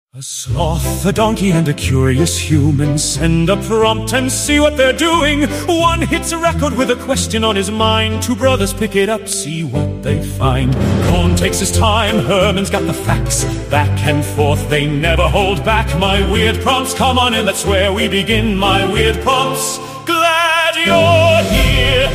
A sloth, a donkey, and a curious human send a prompt and see what they're doing. One hits a record with a question on his mind. Two brothers pick it up, see what they find. Cohn takes his time, Herman's got the facts. Back and forth, they never hold back. My weird prompts, come on in, that's where we begin. My weird prompts, glad you're here.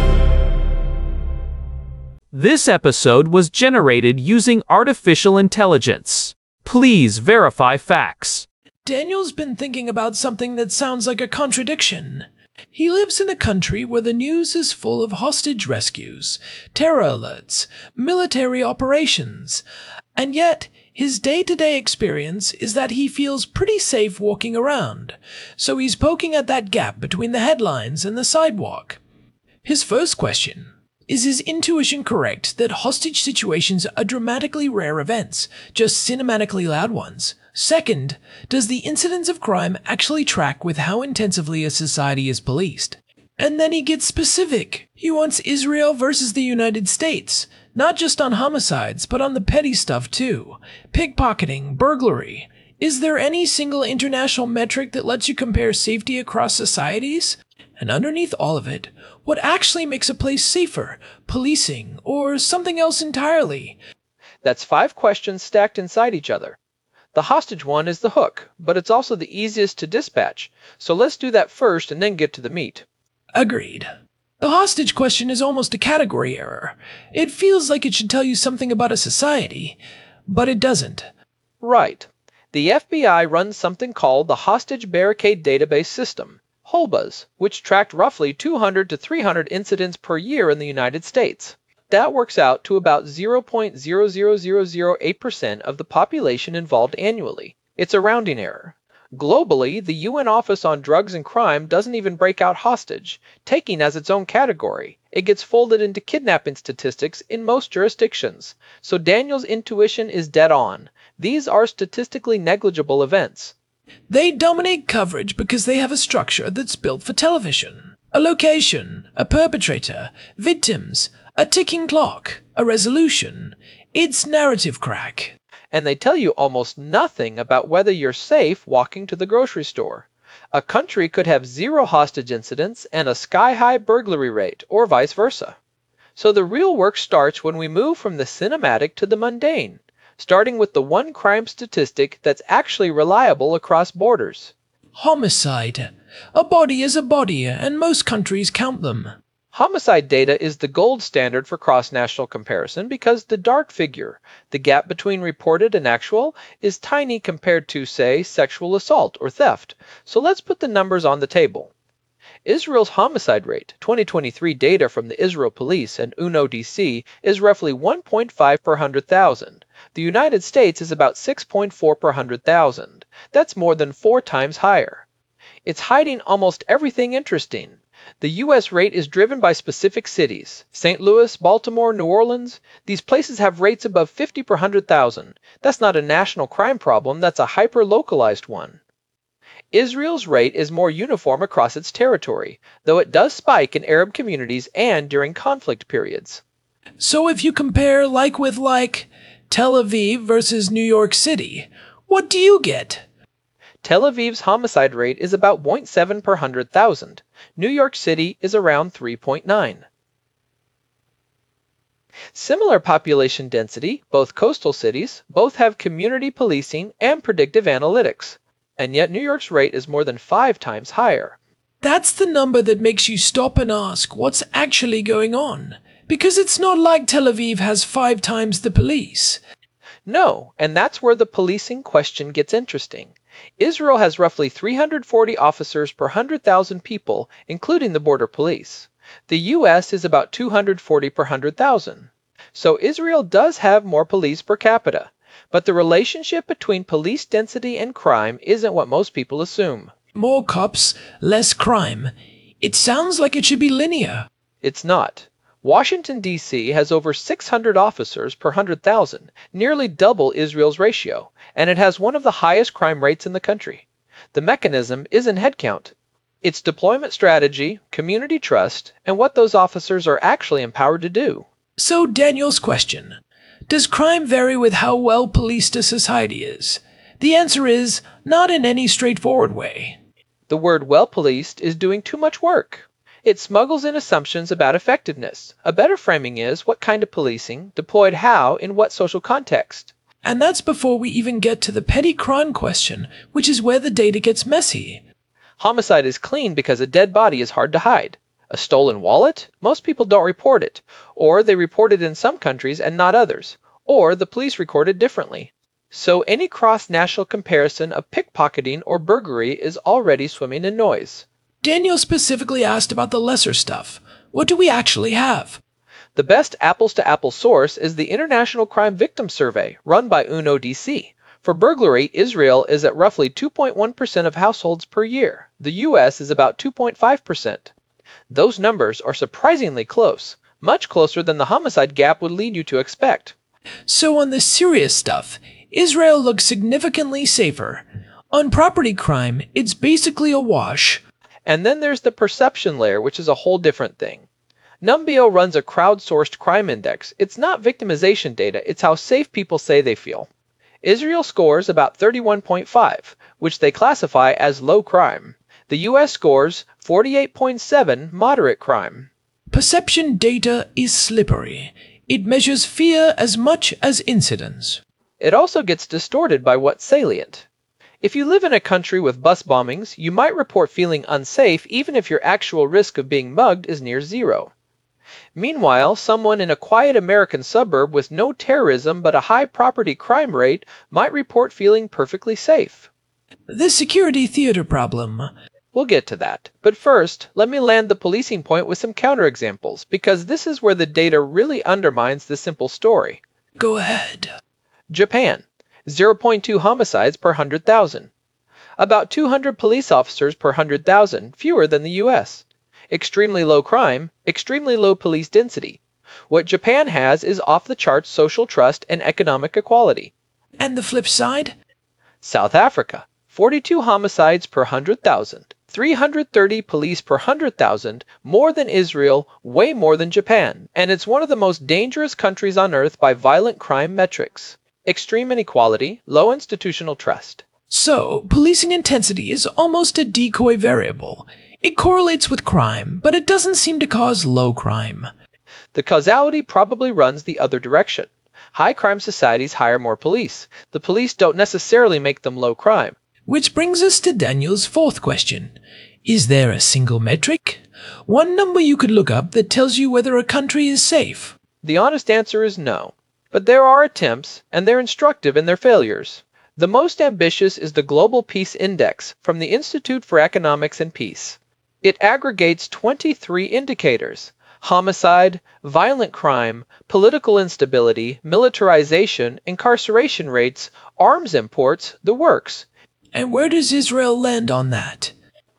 This episode was generated using artificial intelligence. Please verify facts. Daniel's been thinking about something that sounds like a contradiction. He lives in a country where the news is full of hostage rescues, terror alerts, military operations, and yet his day-to-day experience is that he feels pretty safe walking around, so he's poking at that gap between the headlines and the sidewalk. His first question: is his intuition correct that hostage situations are dramatically rare events, just cinematically loud ones? Second, does the incidence of crime actually track with how intensively a society is policed? And then he gets specific. He wants Israel versus the United States, not just on homicides, but on the petty stuff too. Pickpocketing, burglary. Is there any single international metric that lets you compare safety across societies? And underneath all of it, what actually makes a place safer? Policing, or something else entirely? That's 5 questions stacked inside each other. The hostage one is the hook, but it's also the easiest to dispatch, so let's do that first and then get to the meat. Agreed. The hostage question is almost a category error. It feels like it should tell you something about a society, but it doesn't. Right. The FBI runs something called the Hostage Barricade Database System, HOLBAS, which tracked roughly 200 to 300 incidents per year in the United States. That works out to about 0.00008% of the population involved annually. It's a rounding error. Globally, the UN Office on Drugs and Crime doesn't even break out hostage, taking as its own category. It gets folded into kidnapping statistics in most jurisdictions. So Daniel's intuition is dead on. These are statistically negligible events. They dominate coverage because they have a structure that's built for television. A location, a perpetrator, victims, a ticking clock, a resolution. It's narrative crack. And they tell you almost nothing about whether you're safe walking to the grocery store. A country could have 0 hostage incidents and a sky-high burglary rate, or vice versa. So the real work starts when we move from the cinematic to the mundane, starting with the one crime statistic that's actually reliable across borders. Homicide. A body is a body, and most countries count them. Homicide data is the gold standard for cross-national comparison because the dark figure, the gap between reported and actual, is tiny compared to, say, sexual assault or theft. So let's put the numbers on the table. Israel's homicide rate, 2023 data from the Israel Police and UNODC, is roughly 1.5 per 100,000. The United States is about 6.4 per 100,000. That's more than 4 times higher. It's hiding almost everything interesting. The U.S. rate is driven by specific cities. St. Louis, Baltimore, New Orleans. These places have rates above 50 per 100,000. That's not a national crime problem, that's a hyper-localized one. Israel's rate is more uniform across its territory, though it does spike in Arab communities and during conflict periods. So if you compare like with like, Tel Aviv versus New York City, what do you get? Tel Aviv's homicide rate is about 0.7 per 100,000. New York City is around 3.9. Similar population density, both coastal cities, both have community policing and predictive analytics. And yet New York's rate is more than 5 times higher. That's the number that makes you stop and ask what's actually going on. Because it's not like Tel Aviv has 5 times the police. No, and that's where the policing question gets interesting. Israel has roughly 340 officers per 100,000 people, including the border police. The U.S. is about 240 per 100,000. So Israel does have more police per capita. But the relationship between police density and crime isn't what most people assume. More cops, less crime. It sounds like it should be linear. It's not. Washington, D.C. has over 600 officers per 100,000, nearly double Israel's ratio, and it has one of the highest crime rates in the country. The mechanism isn't headcount. It's deployment strategy, community trust, and what those officers are actually empowered to do. So Daniel's question: does crime vary with how well policed a society is? The answer is not in any straightforward way. The word well-policed is doing too much work. It smuggles in assumptions about effectiveness. A better framing is what kind of policing, deployed how, in what social context. And that's before we even get to the petty crime question, which is where the data gets messy. Homicide is clean because a dead body is hard to hide. A stolen wallet? Most people don't report it. Or they report it in some countries and not others. Or the police record it differently. So any cross-national comparison of pickpocketing or burglary is already swimming in noise. Daniel specifically asked about the lesser stuff. What do we actually have? The best apples-to-apples source is the International Crime Victim Survey, run by UNODC. For burglary, Israel is at roughly 2.1% of households per year. The U.S. is about 2.5%. Those numbers are surprisingly close, much closer than the homicide gap would lead you to expect. So on the serious stuff, Israel looks significantly safer. On property crime, it's basically a wash. And then there's the perception layer, which is a whole different thing. Numbeo runs a crowdsourced crime index. It's not victimization data, it's how safe people say they feel. Israel scores about 31.5, which they classify as low crime. The U.S. scores 48.7, moderate crime. Perception data is slippery. It measures fear as much as incidence. It also gets distorted by what's salient. If you live in a country with bus bombings, you might report feeling unsafe even if your actual risk of being mugged is near zero. Meanwhile, someone in a quiet American suburb with no terrorism but a high property crime rate might report feeling perfectly safe. The security theater problem. We'll get to that. But first, let me land the policing point with some counterexamples, because this is where the data really undermines the simple story. Go ahead. Japan, 0.2 homicides per 100,000. About 200 police officers per 100,000, fewer than the U.S. Extremely low crime, extremely low police density. What Japan has is off-the-charts social trust and economic equality. And the flip side? South Africa, 42 homicides per 100,000. 330 police per 100,000, more than Israel, way more than Japan, and it's one of the most dangerous countries on earth by violent crime metrics. Extreme inequality, low institutional trust. So, policing intensity is almost a decoy variable. It correlates with crime, but it doesn't seem to cause low crime. The causality probably runs the other direction. High crime societies hire more police. The police don't necessarily make them low crime. Which brings us to Daniel's fourth question. Is there a single metric? One number you could look up that tells you whether a country is safe? The honest answer is no. But there are attempts, and they're instructive in their failures. The most ambitious is the Global Peace Index from the Institute for Economics and Peace. It aggregates 23 indicators: homicide, violent crime, political instability, militarization, incarceration rates, arms imports, the works. And where does Israel land on that?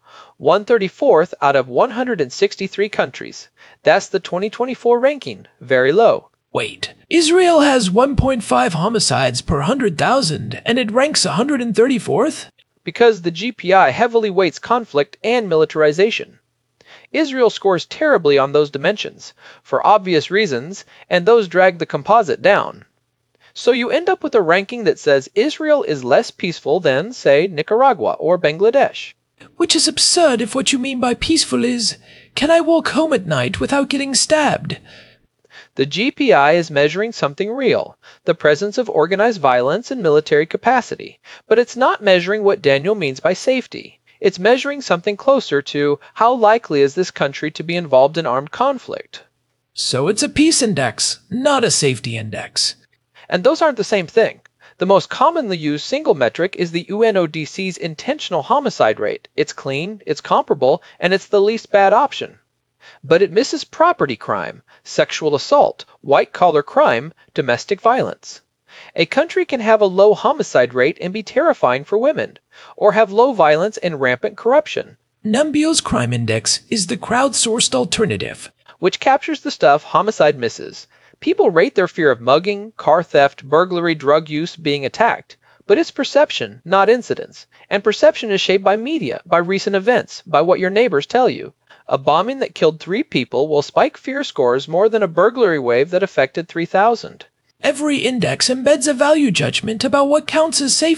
134th out of 163 countries. That's the 2024 ranking. Very low. Wait, Israel has 1.5 homicides per 100,000 and it ranks 134th? Because the GPI heavily weights conflict and militarization. Israel scores terribly on those dimensions, for obvious reasons, and those drag the composite down. So you end up with a ranking that says Israel is less peaceful than, say, Nicaragua or Bangladesh. Which is absurd if what you mean by peaceful is, can I walk home at night without getting stabbed? The GPI is measuring something real, the presence of organized violence and military capacity, but it's not measuring what Daniel means by safety. It's measuring something closer to how likely is this country to be involved in armed conflict. So it's a peace index, not a safety index. And those aren't the same thing. The most commonly used single metric is the UNODC's intentional homicide rate. It's clean, it's comparable, and it's the least bad option. But it misses property crime, sexual assault, white-collar crime, domestic violence. A country can have a low homicide rate and be terrifying for women, or have low violence and rampant corruption. Numbeo's crime index is the crowdsourced alternative, which captures the stuff homicide misses. People rate their fear of mugging, car theft, burglary, drug use, being attacked. But it's perception, not incidents. And perception is shaped by media, by recent events, by what your neighbors tell you. A bombing that killed 3 people will spike fear scores more than a burglary wave that affected 3,000. Every index embeds a value judgment about what counts as safety.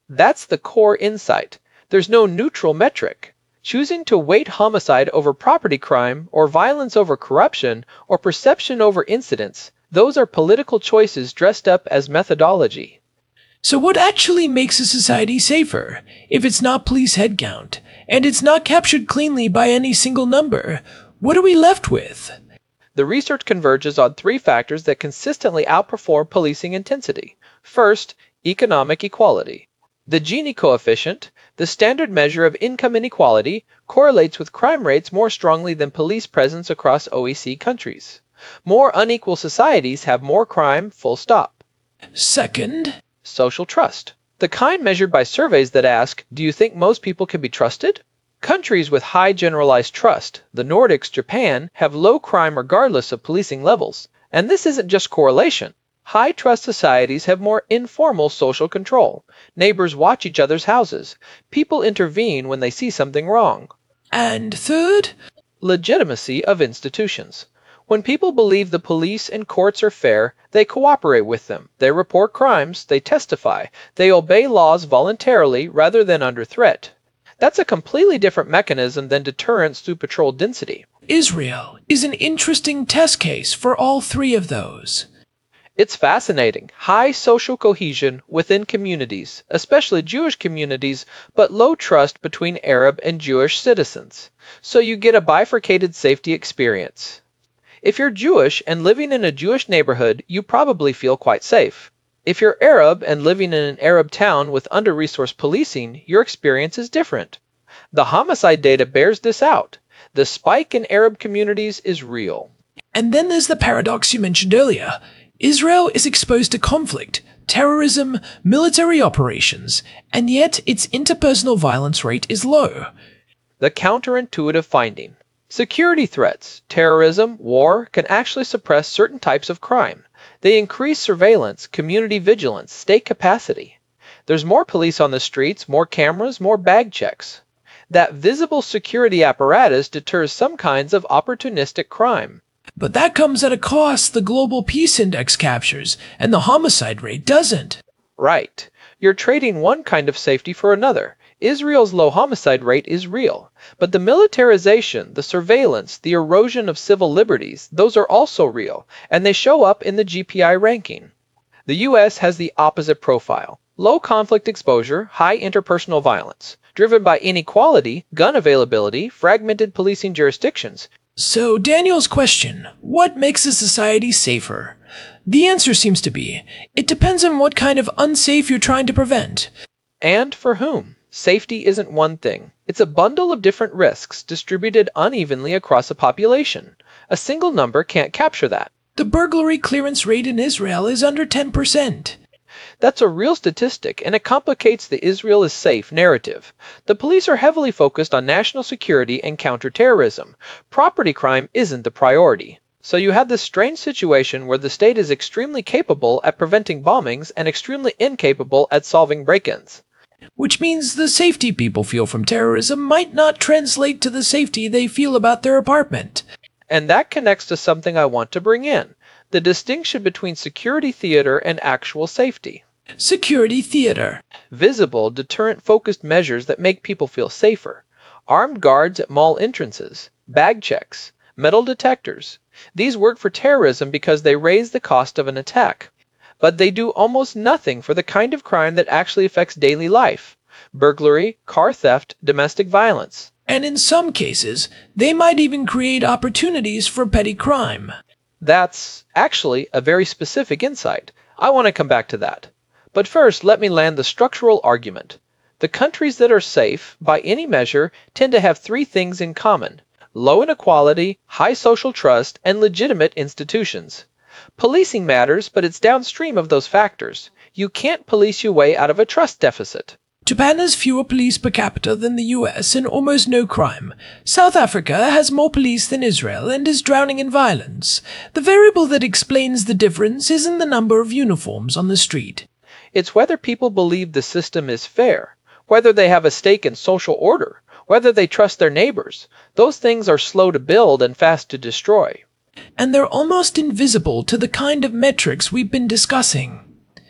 That's the core insight. There's no neutral metric. Choosing to weight homicide over property crime, or violence over corruption, or perception over incidents, those are political choices dressed up as methodology. So what actually makes a society safer, if it's not police headcount, and it's not captured cleanly by any single number? What are we left with? The research converges on three factors that consistently outperform policing intensity. First, economic equality. The Gini coefficient, the standard measure of income inequality, correlates with crime rates more strongly than police presence across OECD countries. More unequal societies have more crime, full stop. Second, Social trust. The kind measured by surveys that ask, do you think most people can be trusted? Countries with high generalized trust, the Nordics, Japan, have low crime regardless of policing levels. And this isn't just correlation. High trust societies have more informal social control. Neighbors watch each other's houses. People intervene when they see something wrong. and third, Legitimacy of institutions. When people believe the police and courts are fair, they cooperate with them. They report crimes, they testify, they obey laws voluntarily rather than under threat. That's a completely different mechanism than deterrence through patrol density. Israel is an interesting test case for all three of those. It's fascinating. High social cohesion within communities, especially Jewish communities, but low trust between Arab and Jewish citizens. So you get a bifurcated safety experience. If you're Jewish and living in a Jewish neighborhood, you probably feel quite safe. If you're Arab and living in an Arab town with under-resourced policing, your experience is different. The homicide data bears this out. The spike in Arab communities is real. And then there's the paradox you mentioned earlier. Israel is exposed to conflict, terrorism, military operations, and yet its interpersonal violence rate is low. The counterintuitive finding. Security threats, terrorism, war can actually suppress certain types of crime. They increase surveillance, community vigilance, state capacity. There's more police on the streets, more cameras, more bag checks. That visible security apparatus deters some kinds of opportunistic crime. But that comes at a cost the Global Peace Index captures, and the homicide rate doesn't. Right. You're trading one kind of safety for another. Israel's low homicide rate is real. But the militarization, the surveillance, the erosion of civil liberties, those are also real, and they show up in the GPI ranking. The US has the opposite profile. Low conflict exposure, high interpersonal violence, driven by inequality, gun availability, fragmented policing jurisdictions. So Daniel's question, what makes a society safer? The answer seems to be, it depends on what kind of unsafe you're trying to prevent. And for whom? Safety isn't one thing. It's a bundle of different risks distributed unevenly across a population. A single number can't capture that. The burglary clearance rate in Israel is under 10%. That's a real statistic, and it complicates the Israel is safe narrative. The police are heavily focused on national security and counterterrorism. Property crime isn't the priority. So you have this strange situation where the state is extremely capable at preventing bombings and extremely incapable at solving break-ins. Which means the safety people feel from terrorism might not translate to the safety they feel about their apartment. And that connects to something I want to bring in. The distinction between security theater and actual safety. Security theater. Visible, deterrent-focused measures that make people feel safer. Armed guards at mall entrances, bag checks, metal detectors. These work for terrorism because they raise the cost of an attack. But they do almost nothing for the kind of crime that actually affects daily life. Burglary, car theft, domestic violence. And in some cases, they might even create opportunities for petty crime. That's actually a very specific insight. I want to come back to that. But first, let me land the structural argument. The countries that are safe, by any measure, tend to have three things in common: low inequality, high social trust, and legitimate institutions. Policing matters, but it's downstream of those factors. You can't police your way out of a trust deficit. Japan has fewer police per capita than the US and almost no crime. South Africa has more police than Israel and is drowning in violence. The variable that explains the difference isn't the number of uniforms on the street. It's whether people believe the system is fair, whether they have a stake in social order, whether they trust their neighbors. Those things are slow to build and fast to destroy. And they're almost invisible to the kind of metrics we've been discussing.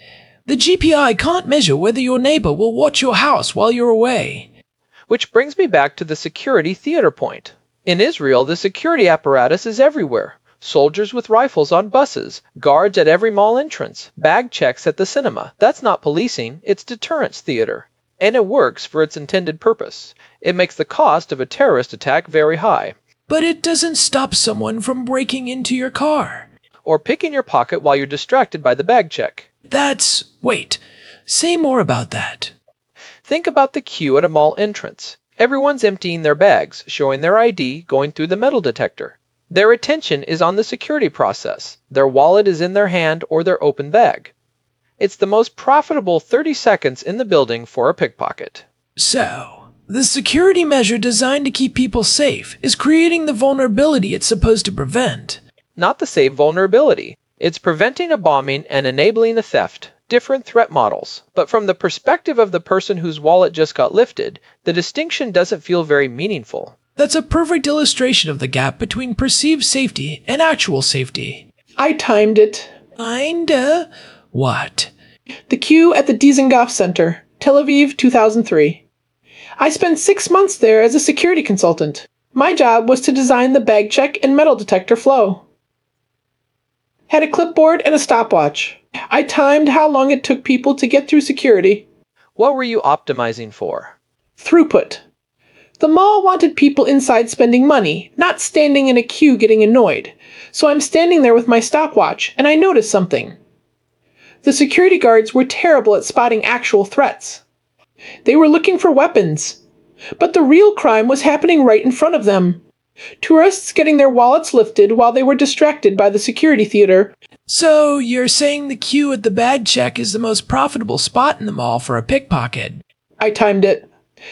The GPI can't measure whether your neighbor will watch your house while you're away. Which brings me back to the security theater point. In Israel, the security apparatus is everywhere. Soldiers with rifles on buses, guards at every mall entrance, bag checks at the cinema. That's not policing, it's deterrence theater. And it works for its intended purpose. It makes the cost of a terrorist attack very high. But it doesn't stop someone from breaking into your car. Or picking your pocket while you're distracted by the bag check. Wait, say more about that. Think about the queue at a mall entrance. Everyone's emptying their bags, showing their ID, going through the metal detector. Their attention is on the security process. Their wallet is in their hand or their open bag. It's the most profitable 30 seconds in the building for a pickpocket. So, the security measure designed to keep people safe is creating the vulnerability it's supposed to prevent. Not the same vulnerability. It's preventing a bombing and enabling a theft. Different threat models. But from the perspective of the person whose wallet just got lifted, the distinction doesn't feel very meaningful. That's a perfect illustration of the gap between perceived safety and actual safety. I timed it. Kinda. What? The queue at the Dizengoff Center, Tel Aviv, 2003. I spent 6 months there as a security consultant. My job was to design the bag check and metal detector flow. Had a clipboard and a stopwatch. I timed how long it took people to get through security. What were you optimizing for? Throughput. The mall wanted people inside spending money, not standing in a queue getting annoyed. So I'm standing there with my stopwatch, and I noticed something. The security guards were terrible at spotting actual threats. They were looking for weapons. But the real crime was happening right in front of them. Tourists getting their wallets lifted while they were distracted by the security theater. So, you're saying the queue at the bag check is the most profitable spot in the mall for a pickpocket? I timed it.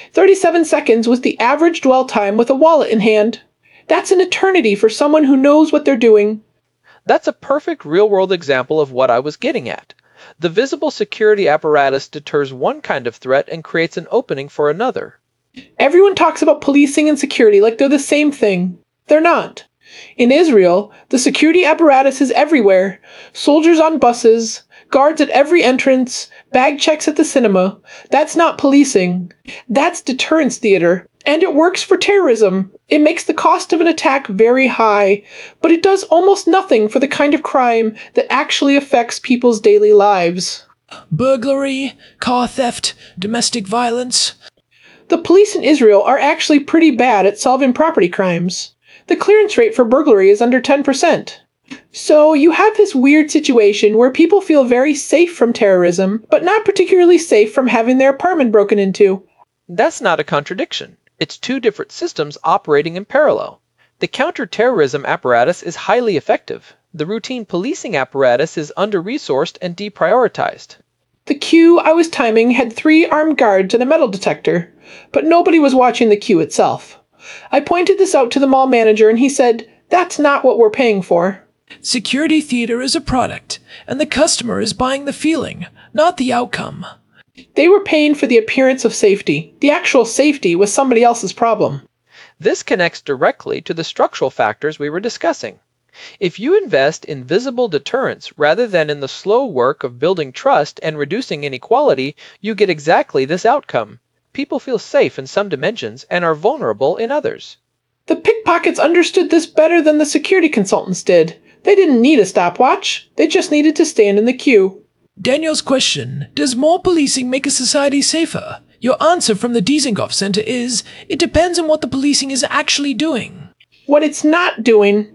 37 seconds was the average dwell time with a wallet in hand. That's an eternity for someone who knows what they're doing. That's a perfect real-world example of what I was getting at. The visible security apparatus deters one kind of threat and creates an opening for another. Everyone talks about policing and security like they're the same thing. They're not. In Israel, the security apparatus is everywhere. Soldiers on buses, guards at every entrance, bag checks at the cinema. That's not policing. That's deterrence theater. And it works for terrorism. It makes the cost of an attack very high, but it does almost nothing for the kind of crime that actually affects people's daily lives. Burglary, car theft, domestic violence. The police in Israel are actually pretty bad at solving property crimes. The clearance rate for burglary is under 10%. So you have this weird situation where people feel very safe from terrorism, but not particularly safe from having their apartment broken into. That's not a contradiction. It's two different systems operating in parallel. The counterterrorism apparatus is highly effective. The routine policing apparatus is under-resourced and deprioritized. The queue I was timing had 3 armed guards and a metal detector, but nobody was watching the queue itself. I pointed this out to the mall manager and he said, "That's not what we're paying for." Security theater is a product, and the customer is buying the feeling, not the outcome. They were paying for the appearance of safety. The actual safety was somebody else's problem. This connects directly to the structural factors we were discussing. If you invest in visible deterrence rather than in the slow work of building trust and reducing inequality, you get exactly this outcome. People feel safe in some dimensions and are vulnerable in others. The pickpockets understood this better than the security consultants did. They didn't need a stopwatch. They just needed to stand in the queue. Daniel's question, does more policing make a society safer? Your answer from the Dizengoff Center is, it depends on what the policing is actually doing. What it's not doing.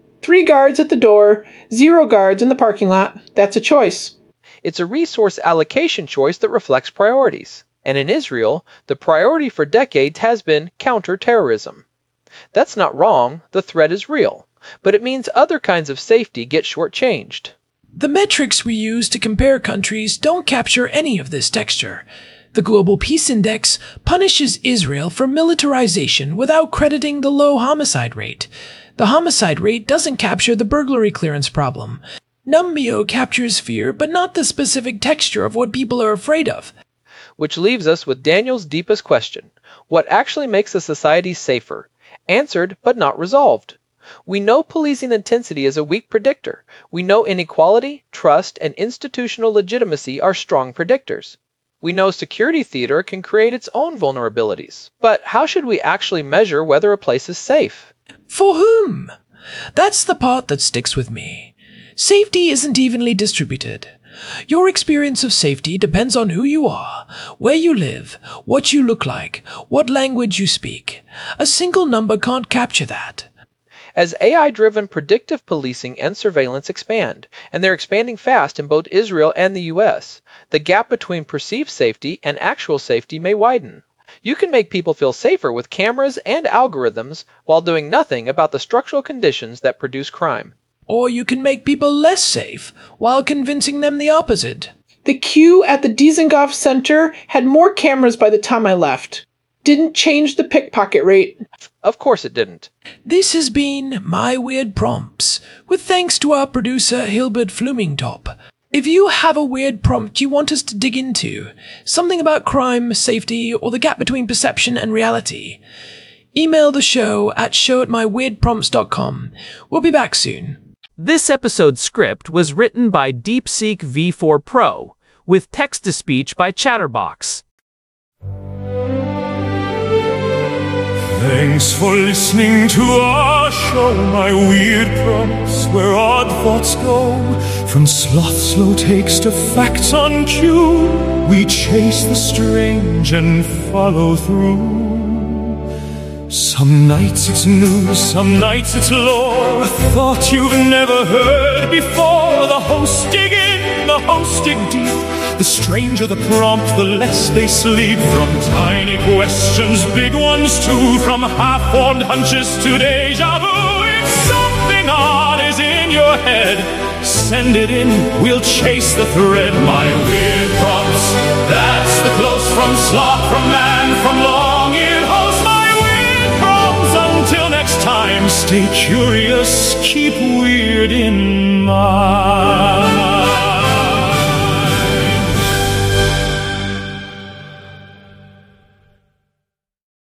3 guards at the door, 0 guards in the parking lot. That's a choice. It's a resource allocation choice that reflects priorities. And in Israel, the priority for decades has been counter-terrorism. That's not wrong, the threat is real, but it means other kinds of safety get shortchanged. The metrics we use to compare countries don't capture any of this texture. The Global Peace Index punishes Israel for militarization without crediting the low homicide rate. The homicide rate doesn't capture the burglary clearance problem. Numbeo captures fear, but not the specific texture of what people are afraid of. Which leaves us with Daniel's deepest question. What actually makes a society safer? Answered, but not resolved. We know policing intensity is a weak predictor. We know inequality, trust, and institutional legitimacy are strong predictors. We know security theater can create its own vulnerabilities. But how should we actually measure whether a place is safe? For whom? That's the part that sticks with me. Safety isn't evenly distributed. Your experience of safety depends on who you are, where you live, what you look like, what language you speak. A single number can't capture that. As AI-driven predictive policing and surveillance expand, and they're expanding fast in both Israel and the US, the gap between perceived safety and actual safety may widen. You can make people feel safer with cameras and algorithms while doing nothing about the structural conditions that produce crime. Or you can make people less safe while convincing them the opposite. The queue at the Dizengoff Center had more cameras by the time I left. Didn't change the pickpocket rate. Of course it didn't. This has been My Weird Prompts, with thanks to our producer Hilbert Flumingtop. If you have a weird prompt you want us to dig into, something about crime, safety, or the gap between perception and reality, email the show at show@myweirdprompts.com. We'll be back soon. This episode's script was written by DeepSeek V4 Pro, with text-to-speech by Chatterbox. Thanks for listening to our show, My Weird Prompts, where odd thoughts go. From sloth slow takes to facts on cue, we chase the strange and follow through. Some nights it's news, some nights it's lore, a thought you've never heard before. The hosts dig in, the hosts dig deep. The stranger the prompt, the less they sleep. From tiny questions, big ones too. From half-formed hunches to deja vu. If something odd is in your head, send it in, we'll chase the thread. My Weird Prompts, that's the close from sloth, from man, from long-eared host. My Weird Prompts, until next time, stay curious, keep weird in mind.